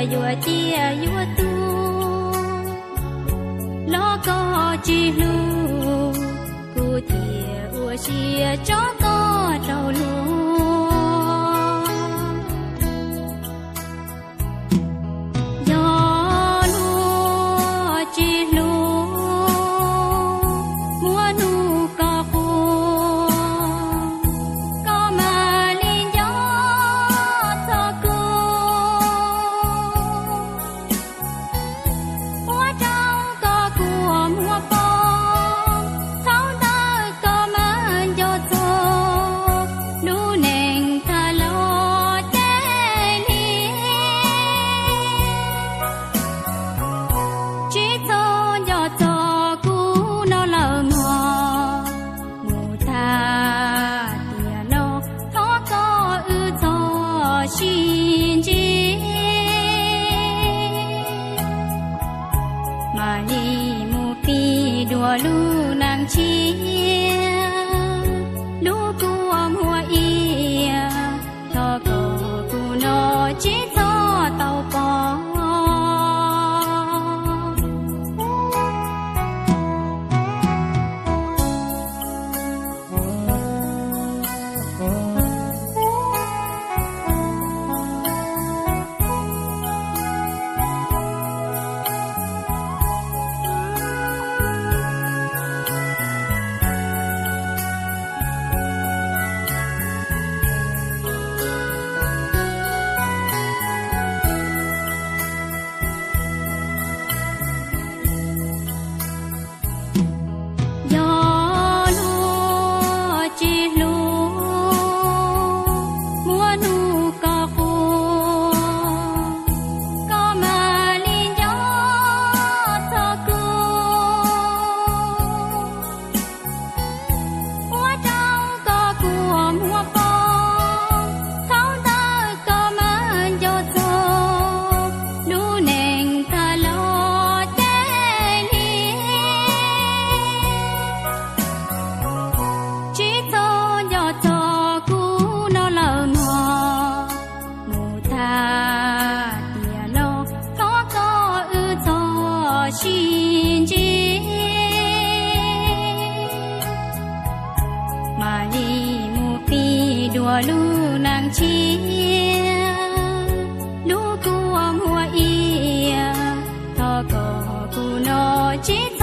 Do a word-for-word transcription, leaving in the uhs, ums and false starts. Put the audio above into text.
yua tia yua tu lo có chi lu cu tia ua chia cho có trâu lu lu nàng chia lu cua mua ia cho cô cu nó chỉ cho tàu bò xin chi mà đi mu pi đùa lu nàng chia lu cua mua ia thọ cò cu nó chỉ